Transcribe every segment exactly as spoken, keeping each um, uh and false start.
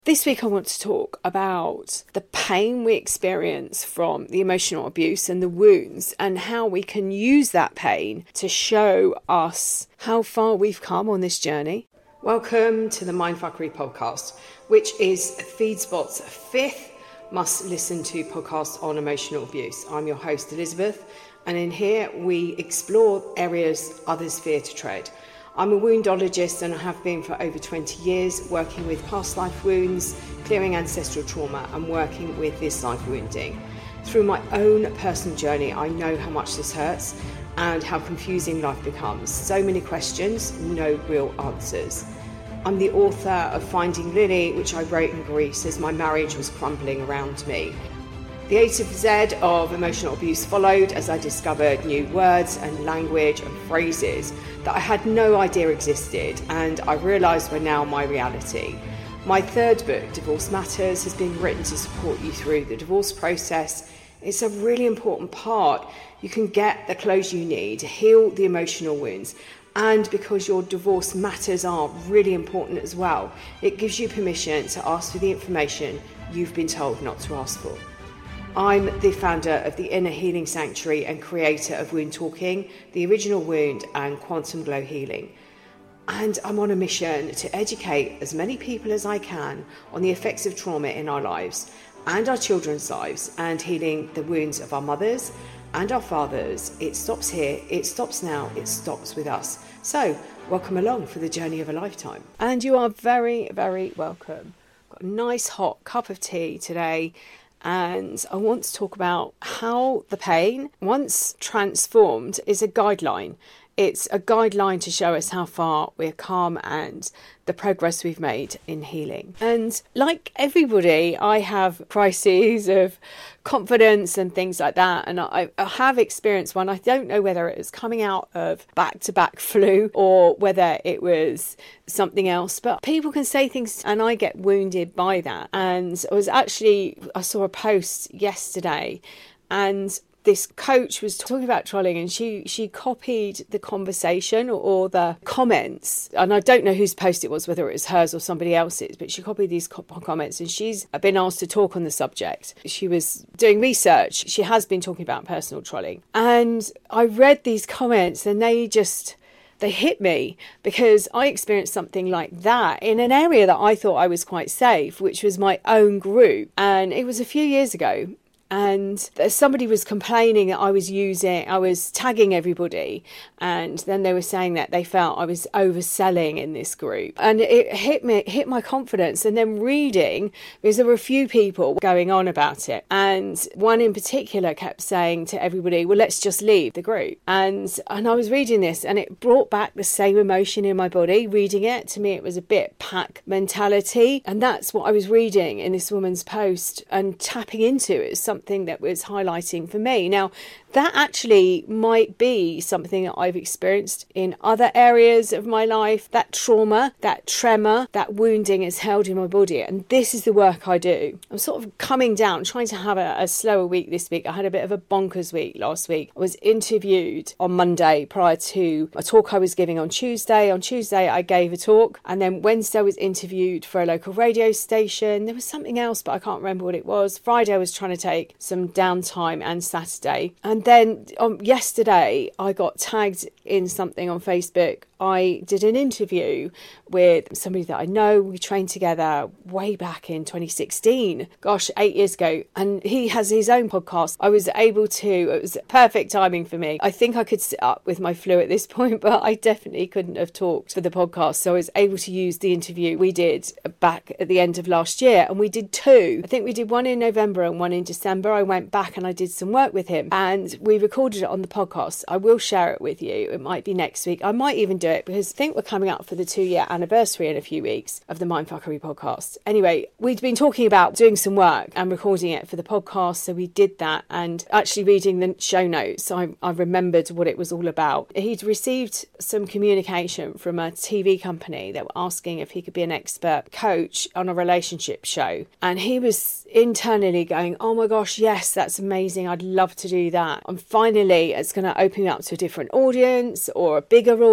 This week I want to talk about the pain we experience from the emotional abuse and the wounds, and how we can use that pain to show us how far we've come on this journey. Welcome to the Mindfuckery podcast, which is FeedSpot's fifth must-listen to podcast on emotional abuse. I'm your host, Elizabeth, and in here we explore areas others fear to tread. I'm a woundologist and I have been for over twenty years, working with past life wounds, clearing ancestral trauma and working with this life wounding. Through my own personal journey, I know how much this hurts and how confusing life becomes. So many questions, no real answers. I'm the author of Finding Lily, which I wrote in Greece as my marriage was crumbling around me. The A to Z of emotional abuse followed as I discovered new words and language and phrases that I had no idea existed, and I realised were now my reality. My third book, Divorce Matters, has been written to support you through the divorce process. It's a really important part. You can get the closure you need to heal the emotional wounds, and because your divorce matters are really important as well, it gives you permission to ask for the information you've been told not to ask for. I'm the founder of the Inner Healing Sanctuary and creator of Wound Talking, The Original Wound and Quantum Glow Healing. And I'm on a mission to educate as many people as I can on the effects of trauma in our lives and our children's lives, and healing the wounds of our mothers and our fathers. It stops here, it stops now, it stops with us. So welcome along for the journey of a lifetime. And you are very, very welcome. Got a nice hot cup of tea today. And I want to talk about how the pain, once transformed, is a guideline. It's a guideline to show us how far we've come and the progress we've made in healing. And like everybody, I have crises of confidence and things like that. And I, I have experienced one. I don't know whether it was coming out of back-to-back flu or whether it was something else. But people can say things and I get wounded by that. And I was actually, I saw a post yesterday and this coach was talking about trolling, and she she copied the conversation or, or the comments, and I don't know whose post it was, whether it was hers or somebody else's, but she copied these co- comments, and she's been asked to talk on the subject. She was doing research. She has been talking about personal trolling, and I read these comments and they just they hit me, because I experienced something like that in an area that I thought I was quite safe, which was my own group, and it was a few years ago. And somebody was complaining that I was using, I was tagging everybody. And then they were saying that they felt I was overselling in this group. And it hit me, hit my confidence. And then reading, because there were a few people going on about it. And one in particular kept saying to everybody, well, let's just leave the group. And, and I was reading this and it brought back the same emotion in my body, reading it. To me, it was a bit pack mentality. And that's what I was reading in this woman's post and tapping into. It was something Something that was highlighting for me. Now, that actually might be something that I've experienced in other areas of my life. That trauma, that tremor, that wounding is held in my body. And this is the work I do. I'm sort of coming down, trying to have a, a slower week this week. I had a bit of a bonkers week last week. I was interviewed on Monday prior to a talk I was giving on Tuesday. On Tuesday, I gave a talk. And then Wednesday, I was interviewed for a local radio station. There was something else, but I can't remember what it was. Friday, I was trying to take some downtime, and Saturday. And then um, yesterday I got tagged in something on Facebook. I did an interview with somebody that I know. We trained together way back in twenty sixteen, gosh, eight years ago. And he has his own podcast. I was able to, it was perfect timing for me. I think I could sit up with my flu at this point, but I definitely couldn't have talked for the podcast. So I was able to use the interview we did back at the end of last year. And we did two. I think we did one in November and one in December. I went back and I did some work with him and we recorded it on the podcast. I will share it with you. It might be next week. I might even do it because I think we're coming up for the two year anniversary in a few weeks of the Mindfuckery podcast. Anyway, we'd been talking about doing some work and recording it for the podcast. So we did that, and actually reading the show notes, I, I remembered what it was all about. He'd received some communication from a T V company that were asking if he could be an expert coach on a relationship show. And he was internally going, oh my gosh, yes, that's amazing. I'd love to do that. And finally, it's going to open me up to a different audience or a bigger audience.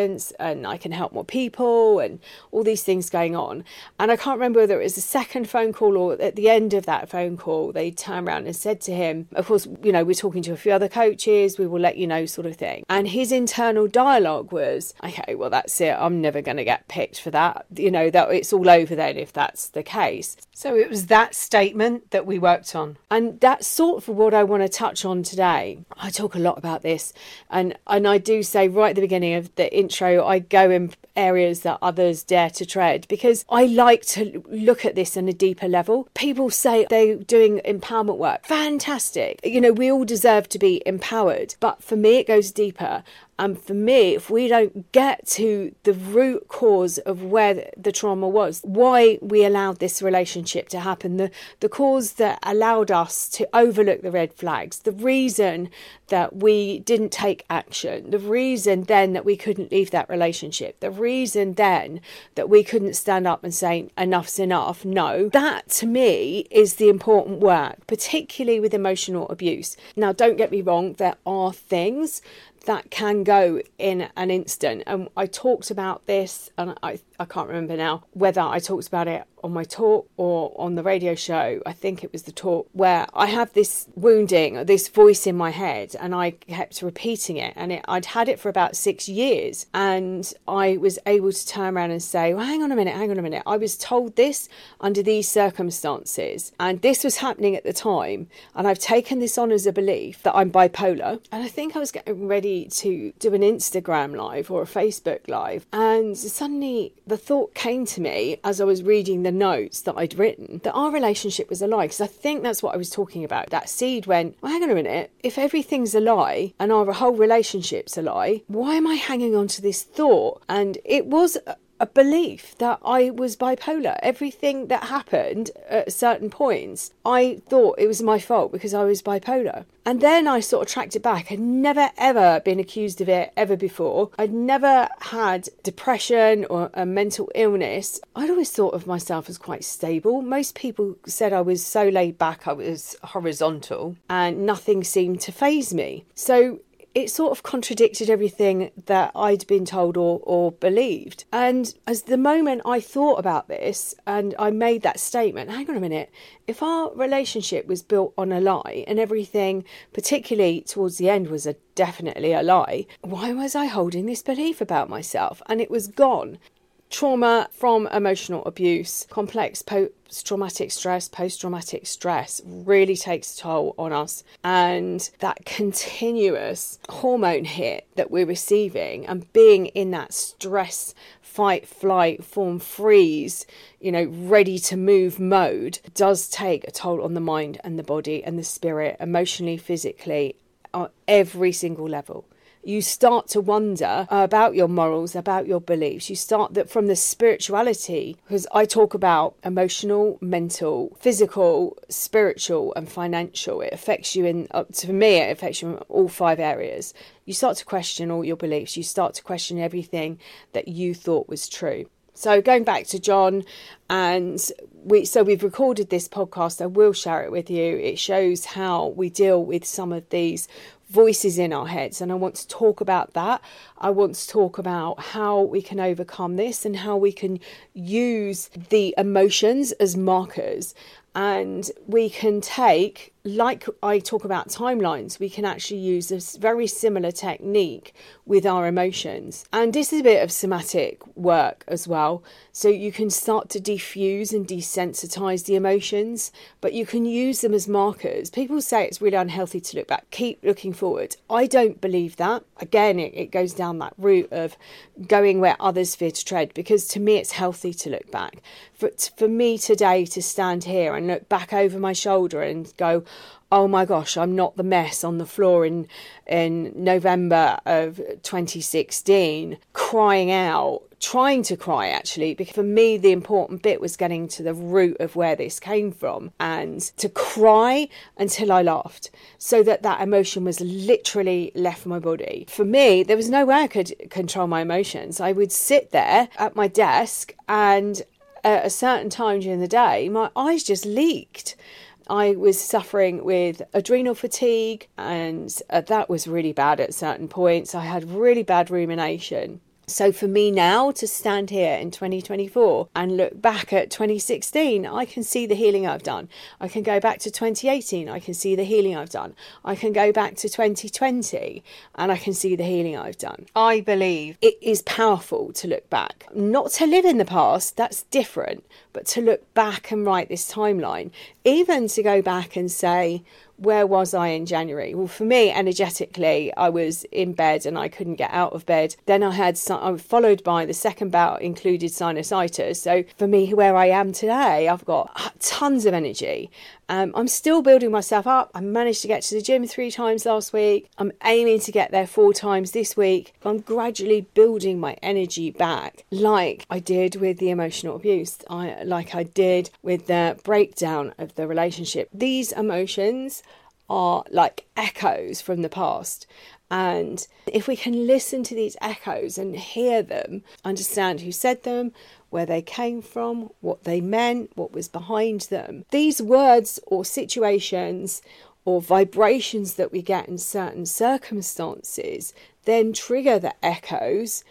clients and I can help more people and all these things going on. And I can't remember whether it was the second phone call or at the end of that phone call, they turned around and said to him, of course, you know, we're talking to a few other coaches, we will let you know, sort of thing. And his internal dialogue was, okay, well, that's it. I'm never going to get picked for that. You know, that it's all over then if that's the case. So it was that statement that we worked on. And that's sort of what I want to touch on today. I talk a lot about this, and, and I do say right at the beginning of the intro, I go in areas that others dare to tread, because I like to look at this on a deeper level. People say they're doing empowerment work. Fantastic. You know, we all deserve to be empowered. But for me, it goes deeper. And for me, if we don't get to the root cause of where the trauma was, why we allowed this relationship to happen, the, the cause that allowed us to overlook the red flags, the reason that we didn't take action, the reason then that we couldn't leave that relationship, the reason then that we couldn't stand up and say enough's enough, no, that to me is the important work, particularly with emotional abuse. Now, don't get me wrong, there are things that can go in an instant. And I talked about this, and I, I can't remember now whether I talked about it on my talk or on the radio show. I think it was the talk, where I have this wounding, this voice in my head, and I kept repeating it. And it, I'd had it for about six years. And I was able to turn around and say, well, hang on a minute, hang on a minute. I was told this under these circumstances. And this was happening at the time. And I've taken this on as a belief that I'm bipolar. And I think I was getting ready to do an Instagram live or a Facebook live. And suddenly the thought came to me as I was reading the notes that I'd written that our relationship was a lie, because I think that's what I was talking about. That seed went, well, hang on a minute, if everything's a lie and our whole relationship's a lie, why am I hanging on to this thought? And it was a, a belief that I was bipolar. Everything that happened at certain points, I thought it was my fault because I was bipolar. And then I sort of tracked it back. I'd never, ever been accused of it ever before. I'd never had depression or a mental illness. I'd always thought of myself as quite stable. Most people said I was so laid back, I was horizontal, and nothing seemed to faze me. So it sort of contradicted everything that I'd been told or, or believed. And as the moment I thought about this and I made that statement, hang on a minute, if our relationship was built on a lie and everything, particularly towards the end, was a definitely a lie, why was I holding this belief about myself? And it was gone. Trauma from emotional abuse, complex post-traumatic stress, post-traumatic stress really takes a toll on us. And that continuous hormone hit that we're receiving and being in that stress, fight, flight, form, freeze, you know, ready to move mode does take a toll on the mind and the body and the spirit, emotionally, physically, on every single level. You start to wonder about your morals, about your beliefs. You start that from the spirituality, because I talk about emotional, mental, physical, spiritual and financial. It affects you in, up to me, it affects you in all five areas. You start to question all your beliefs. You start to question everything that you thought was true. So going back to John, and we so we've recorded this podcast. I will share it with you. It shows how we deal with some of these voices in our heads, and I want to talk about that. I want to talk about how we can overcome this and how we can use the emotions as markers. And we can take, like I talk about timelines, we can actually use this very similar technique with our emotions. And this is a bit of somatic work as well. So you can start to defuse and desensitize the emotions, but you can use them as markers. People say it's really unhealthy to look back. Keep looking forward. I don't believe that. Again, it, it goes down that route of going where others fear to tread, because to me it's healthy to look back. For, for me today to stand here and look back over my shoulder and go, oh my gosh, I'm not the mess on the floor in in November of twenty sixteen, crying out, trying to cry actually, because for me the important bit was getting to the root of where this came from, and to cry until I laughed, so that that emotion was literally left my body. For me, there was no way I could control my emotions. I would sit there at my desk, and at a certain time during the day, my eyes just leaked. I was suffering with adrenal fatigue, and uh, that was really bad at certain points. I had really bad rumination. So for me now to stand here in twenty twenty-four and look back at twenty sixteen, I can see the healing I've done. I can go back to twenty eighteen, I can see the healing I've done. I can go back to twenty twenty and I can see the healing I've done. I believe It is powerful to look back, not to live in the past, that's different, but to look back and write this timeline, even to go back and say, where was I in January? Well, for me, energetically, I was in bed and I couldn't get out of bed. Then I had, I was followed by the second bout included sinusitis. So for me, where I am today, I've got tons of energy. Um, I'm still building myself up. I managed to get to the gym three times last week. I'm aiming to get there four times this week. I'm gradually building my energy back, like I did with the emotional abuse, I, like I did with the breakdown of the relationship. These emotions are like echoes from the past. And if we can listen to these echoes and hear them, understand who said them, where they came from, what they meant, what was behind them, these words or situations or vibrations that we get in certain circumstances then trigger the echoes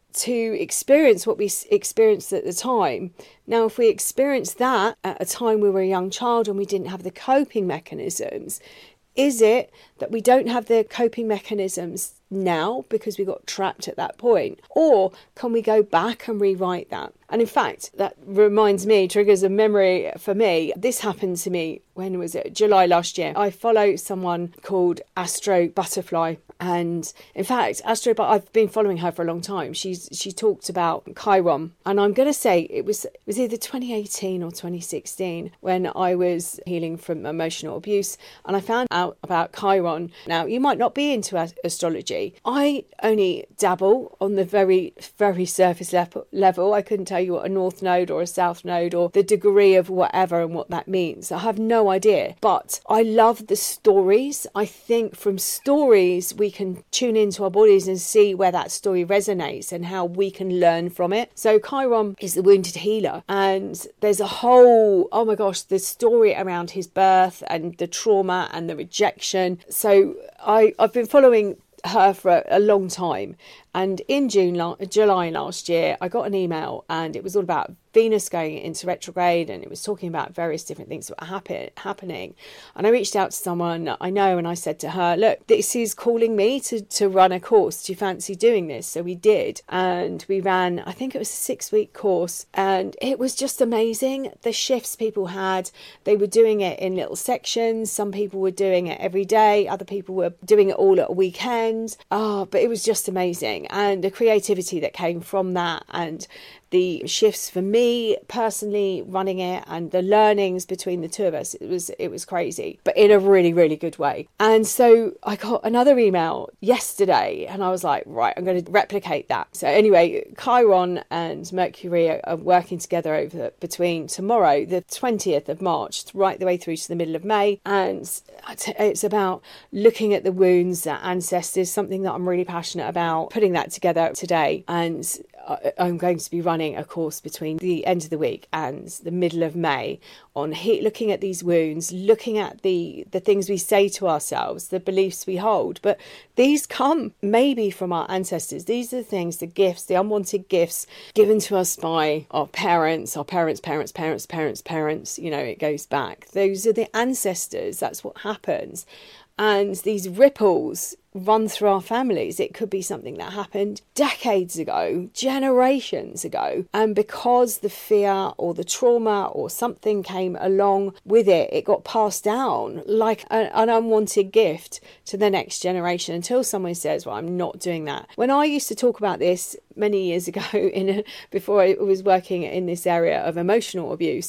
to experience what we experienced at the time. Now, if we experienced that at a time we were a young child and we didn't have the coping mechanisms, is it that we don't have the coping mechanisms now because we got trapped at that point? Or can we go back and rewrite that? And in fact, that reminds me, triggers a memory for me. This happened to me, when was it? July last year. I follow someone called Astro Butterfly. And in fact, Astro, but I've been following her for a long time. She's she talked about Chiron, and I'm going to say it was it was either twenty eighteen or twenty sixteen when I was healing from emotional abuse, and I found out about Chiron. Now, you might not be into astrology. I only dabble on the very very surface level. Level. I couldn't tell you what a north node or a south node or the degree of whatever and what that means. I have no idea. But I love the stories. I think from stories we We can tune into our bodies and see where that story resonates and how we can learn from it. So Chiron is the wounded healer, and there's a whole, oh my gosh, the story around his birth and the trauma and the rejection. So I, I've been following her for a, a long time, and in June, July last year, I got an email, and it was all about Venus going into retrograde, and it was talking about various different things that were happen, happening. And I reached out to someone I know, and I said to her, look, this is calling me to, to run a course. Do you fancy doing this? So we did. And we ran, I think it was a six week course, and it was just amazing. The shifts people had, they were doing it in little sections. Some people were doing it every day. Other people were doing it all at a weekend. Oh, but it was just amazing. And the creativity that came from that, and the shifts for me personally running it, and the learnings between the two of us, it was it was crazy, but in a really really good way. And so I got another email yesterday, and I was like, right, I'm going to replicate that. So anyway, Chiron and Mercury are, are working together over between tomorrow, the twentieth of March, right the way through to the middle of May, and it's about looking at the wounds, the ancestors, something that I'm really passionate about, putting that together today. And I'm going to be running a course between the end of the week and the middle of May on he- looking at these wounds, looking at the, the things we say to ourselves, the beliefs we hold. But these come maybe from our ancestors. These are the things, the gifts, the unwanted gifts given to us by our parents, our parents, parents, parents, parents, parents. You know, it goes back. Those are the ancestors. That's what happens. And these ripples run through our families. It could be something that happened decades ago, generations ago. And because the fear or the trauma or something came along with it, it got passed down like a, an unwanted gift to the next generation until someone says, well, I'm not doing that. When I used to talk about this many years ago, in a, before I was working in this area of emotional abuse,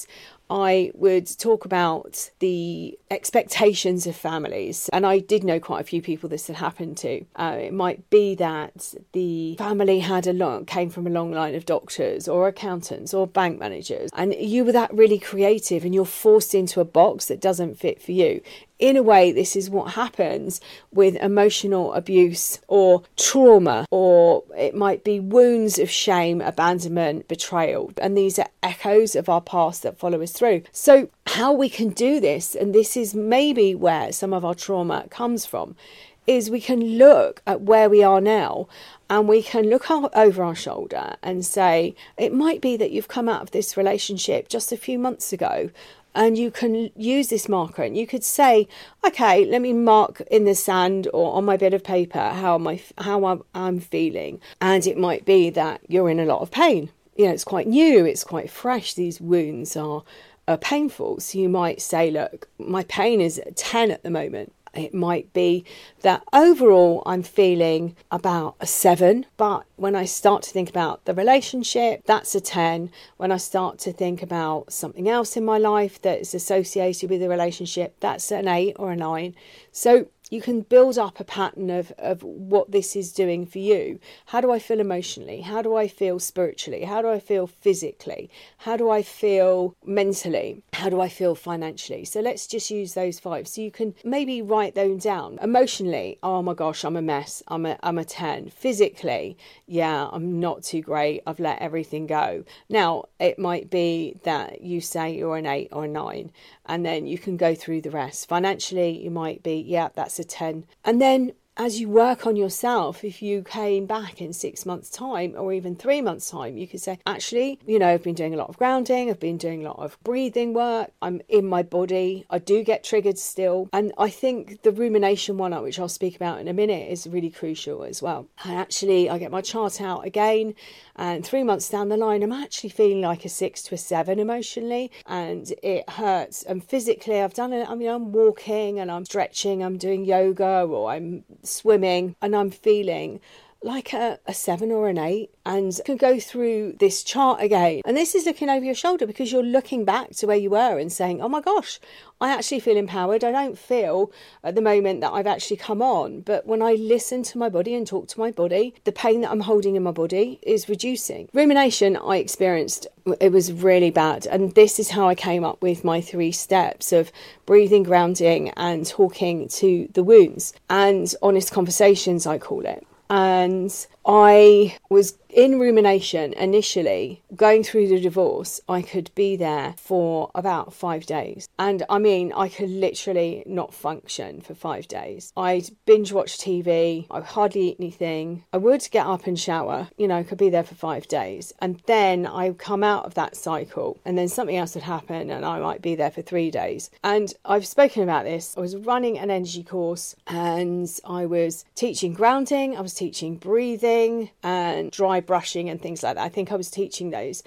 I would talk about the expectations of families. And I did know quite a few people this had happened to. Uh, it might be that the family had a long, came from a long line of doctors or accountants or bank managers, and you were that really creative and you're forced into a box that doesn't fit for you. In a way, this is what happens with emotional abuse or trauma, or it might be wounds of shame, abandonment, betrayal. And these are echoes of our past that follow us through. So how we can do this, and this is maybe where some of our trauma comes from, is we can look at where we are now, and we can look over our shoulder and say, it might be that you've come out of this relationship just a few months ago, and you can use this marker and you could say, okay, let me mark in the sand or on my bit of paper how am I, how I'm, I'm feeling. And it might be that you're in a lot of pain. You know, it's quite new, it's quite fresh. These wounds are, are painful. So you might say, look, my pain is ten at the moment. It might be that overall I'm feeling about a seven, but when I start to think about the relationship, that's a ten. When I start to think about something else in my life that is associated with the relationship, that's an eight or a nine. So you can build up a pattern of, of what this is doing for you. How do I feel emotionally? How do I feel spiritually? How do I feel physically? How do I feel mentally? How do I feel financially? So let's just use those five. So you can maybe write them down. Emotionally, oh my gosh, I'm a mess. I'm a, I'm a ten. Physically, yeah, I'm not too great. I've let everything go. Now, it might be that you say you're an eight or a nine, and then you can go through the rest. Financially, you might be, yeah, that's a ten. And then as you work on yourself, if you came back in six months' time or even three months' time, you could say, actually, you know, I've been doing a lot of grounding, I've been doing a lot of breathing work, I'm in my body, I do get triggered still. And I think the rumination one, which I'll speak about in a minute, is really crucial as well. And actually, I get my chart out again, and three months down the line, I'm actually feeling like a six to a seven emotionally, and it hurts. And physically, I've done it. I mean, I'm walking and I'm stretching, I'm doing yoga, or I'm swimming, and I'm feeling like a, a seven or an eight, and can go through this chart again. And this is looking over your shoulder because you're looking back to where you were and saying, oh my gosh, I actually feel empowered. I don't feel at the moment that I've actually come on, but when I listen to my body and talk to my body, the pain that I'm holding in my body is reducing. Rumination, I experienced, it was really bad. And this is how I came up with my three steps of breathing, grounding, and talking to the wounds, and honest conversations, I call it. And I was in rumination initially. Going through the divorce, I could be there for about five days. And I mean, I could literally not function for five days. I'd binge watch T V. I'd hardly eat anything. I would get up and shower. You know, could be there for five days. And then I'd come out of that cycle, and then something else would happen, and I might be there for three days. And I've spoken about this. I was running an energy course, and I was teaching grounding. I was teaching breathing and dry brushing and things like that. I think I was teaching those.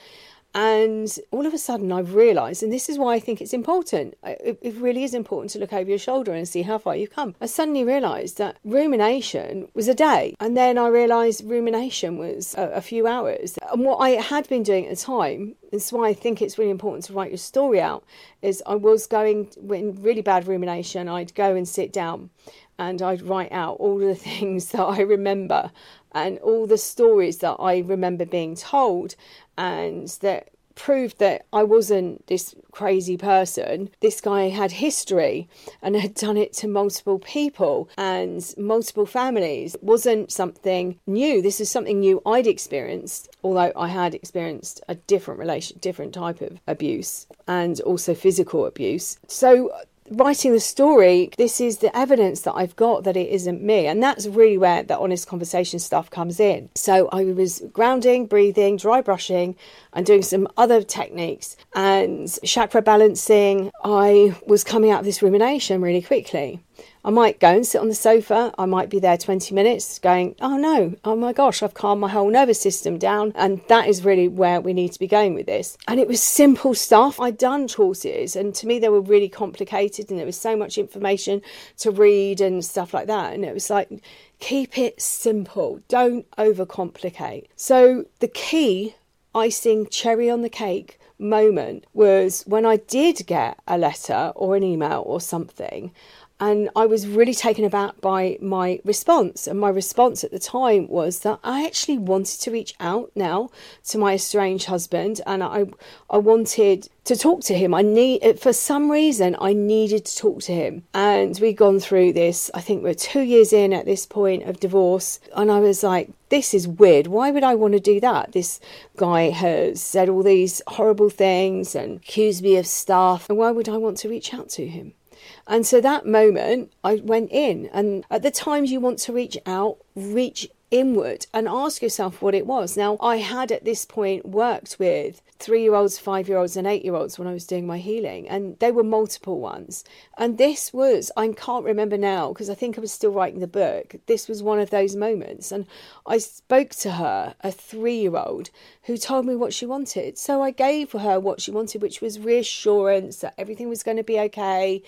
And all of a sudden I've realised, and this is why I think it's important, it, it really is important to look over your shoulder and see how far you've come. I suddenly realised that rumination was a day, and then I realised rumination was a, a few hours. And what I had been doing at the time, this is why I think it's really important to write your story out, is I was going, in really bad rumination, I'd go and sit down and I'd write out all the things that I remember and all the stories that I remember being told, and that proved that I wasn't this crazy person. This guy had history and had done it to multiple people and multiple families. It wasn't something new. This is something new I'd experienced, although I had experienced a different relation, different type of abuse, and also physical abuse. So writing the story, this is the evidence that I've got that it isn't me. And that's really where the honest conversation stuff comes in. So I was grounding, breathing, dry brushing, and doing some other techniques and chakra balancing. I was coming out of this rumination really quickly. I might go and sit on the sofa. I might be there twenty minutes going, oh no, oh my gosh, I've calmed my whole nervous system down. And that is really where we need to be going with this. And it was simple stuff. I'd done courses, and to me they were really complicated, and there was so much information to read and stuff like that. And it was like, keep it simple. Don't overcomplicate. So the key icing cherry on the cake moment was when I did get a letter or an email or something, and I was really taken aback by my response. And my response at the time was that I actually wanted to reach out now to my estranged husband, and I I wanted to talk to him. I need, for some reason, I needed to talk to him. And we'd gone through this, I think we're two years in at this point of divorce. And I was like, this is weird. Why would I want to do that? This guy has said all these horrible things and accused me of stuff. And why would I want to reach out to him? And so that moment I went in, and at the times you want to reach out, reach inward and ask yourself what it was. Now, I had at this point worked with three-year-olds, five-year-olds and eight-year-olds when I was doing my healing, and they were multiple ones. And this was, I can't remember now because I think I was still writing the book, this was one of those moments. And I spoke to her, a three-year-old, who told me what she wanted. So I gave her what she wanted, which was reassurance that everything was going to be okay.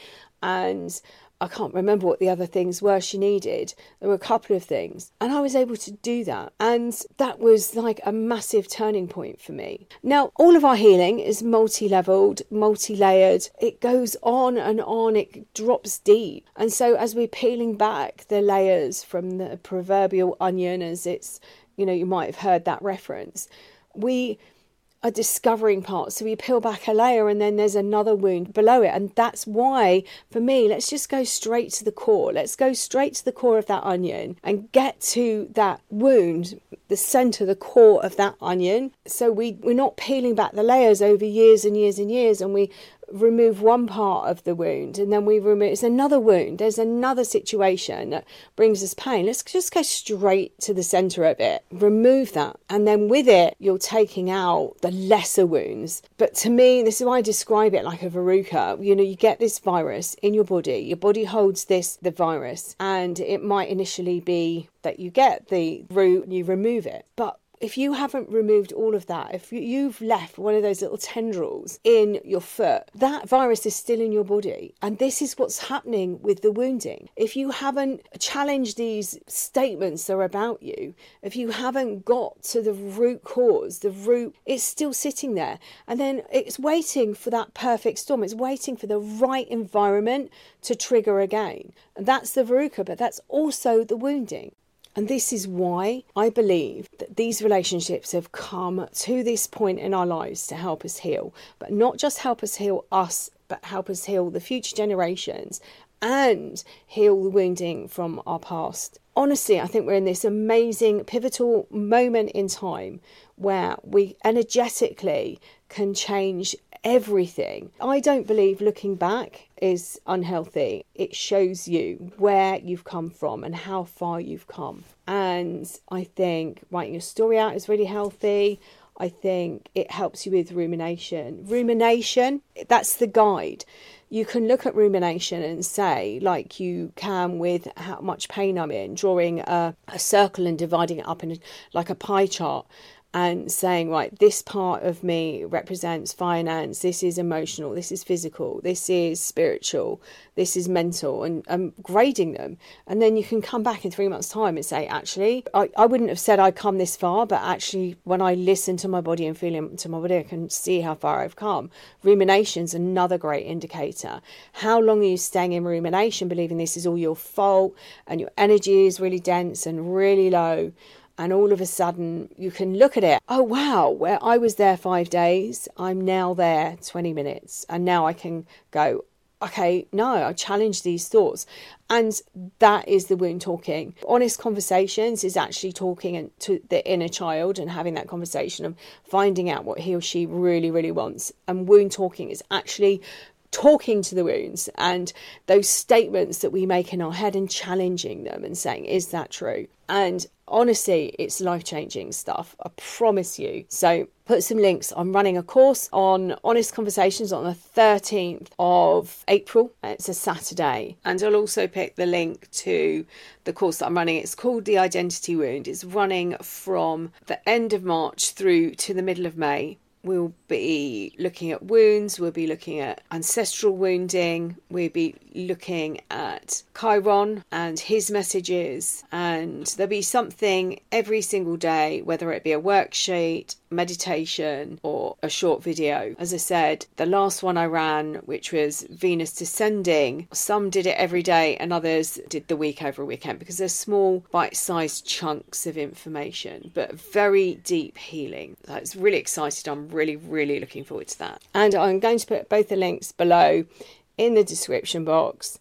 And I can't remember what the other things were she needed. There were a couple of things. And I was able to do that. And that was like a massive turning point for me. Now, all of our healing is multi-leveled, multi-layered. It goes on and on. It drops deep. And so as we're peeling back the layers from the proverbial onion, as it's, you know, you might have heard that reference, we are discovering parts. So we peel back a layer and then there's another wound below it. And that's why, for me, let's just go straight to the core. Let's go straight to the core of that onion and get to that wound, the centre, the core of that onion. So we, we're not peeling back the layers over years and years and years, and we remove one part of the wound and then we remove it's another wound, there's another situation that brings us pain. Let's just go straight to the center of it, remove that, and then with it you're taking out the lesser wounds. But to me, this is why I describe it like a verruca. You know, you get this virus in your body, your body holds this the virus, and it might initially be that you get the root and you remove it, but if you haven't removed all of that, if you've left one of those little tendrils in your foot, that virus is still in your body. And this is what's happening with the wounding. If you haven't challenged these statements that are about you, if you haven't got to the root cause, the root, it's still sitting there. And then it's waiting for that perfect storm. It's waiting for the right environment to trigger again. And that's the verruca, but that's also the wounding. And this is why I believe that these relationships have come to this point in our lives to help us heal, but not just help us heal us, but help us heal the future generations and heal the wounding from our past. Honestly, I think we're in this amazing pivotal moment in time where we energetically can change everything. I don't believe looking back is unhealthy. It shows you where you've come from and how far you've come. And I think writing your story out is really healthy. I think it helps you with rumination. Rumination, that's the guide. You can look at rumination and say, like you can with how much pain I'm in, drawing a, a circle and dividing it up in a, like a pie chart, and saying, right, this part of me represents finance, this is emotional, this is physical, this is spiritual, this is mental, and um, grading them. And then you can come back in three months' time and say, actually, I, I wouldn't have said I'd come this far, but actually when I listen to my body and feel into my body, I can see how far I've come. Rumination's another great indicator. How long are you staying in rumination, believing this is all your fault and your energy is really dense and really low? And all of a sudden you can look at it. Oh, wow, where I was there five days, I'm now there twenty minutes. And now I can go, okay, no, I challenge these thoughts. And that is the wound talking. Honest conversations is actually talking to the inner child and having that conversation and finding out what he or she really, really wants. And wound talking is actually talking to the wounds and those statements that we make in our head and challenging them and saying, is that true? And honestly, it's life-changing stuff, I promise you. So put some links. I'm running a course on honest conversations on the thirteenth of April. It's a Saturday. And I'll also pick the link to the course that I'm running. It's called The Identity Wound. It's running from the end of March through to the middle of May. We'll be looking at wounds, we'll be looking at ancestral wounding, we'll be looking at Chiron and his messages, and there'll be something every single day, whether it be a worksheet, meditation or a short video. As I said, the last one I ran, which was Venus descending, some did it every day and others did the week over a weekend because they're small bite-sized chunks of information, but very deep healing. So it's really excited. I'm really, really looking forward to that. And I'm going to put both the links below in the description box.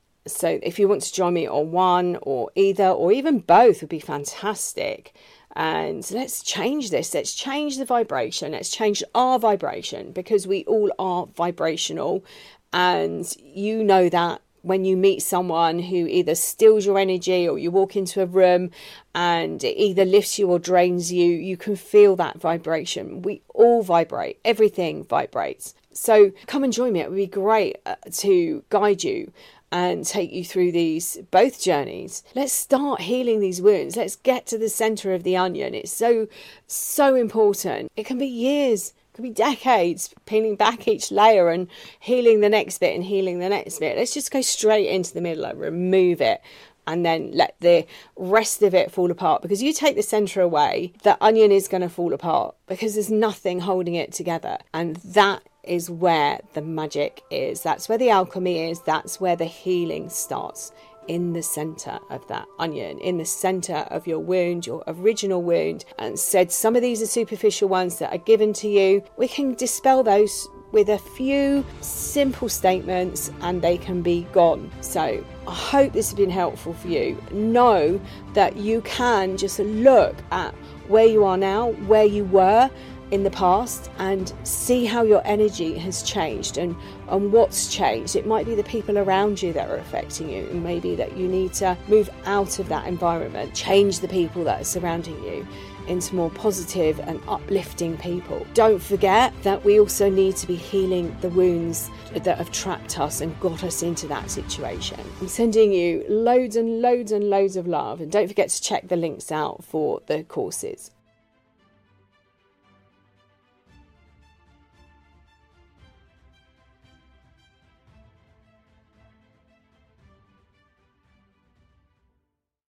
So if you want to join me on one or either or even both would be fantastic. And let's change this. Let's change the vibration. Let's change our vibration because we all are vibrational And you know that when you meet someone who either steals your energy, or you walk into a room and it either lifts you or drains you, you can feel that vibration. We all vibrate. Everything vibrates. So come and join me. It would be great to guide you and take you through these both journeys. Let's start healing these wounds. Let's get to the center of the onion. It's so, so important. It can be years, it can be decades, peeling back each layer and healing the next bit and healing the next bit. Let's just go straight into the middle and remove it, and then let the rest of it fall apart. Because you take the center away, the onion is going to fall apart because there's nothing holding it together. And that is where the magic is. That's where the alchemy is. That's where the healing starts, in the center of that onion, in the center of your wound, your original wound. And said some of these are superficial ones that are given to you. We can dispel those with a few simple statements and they can be gone. So I hope this has been helpful for you. Know that you can just look at where you are now, where you were in the past, and see how your energy has changed and, and what's changed. It might be the people around you that are affecting you, and maybe that you need to move out of that environment, change the people that are surrounding you into more positive and uplifting people. Don't forget that we also need to be healing the wounds that have trapped us and got us into that situation. I'm sending you loads and loads and loads of love, and don't forget to check the links out for the courses.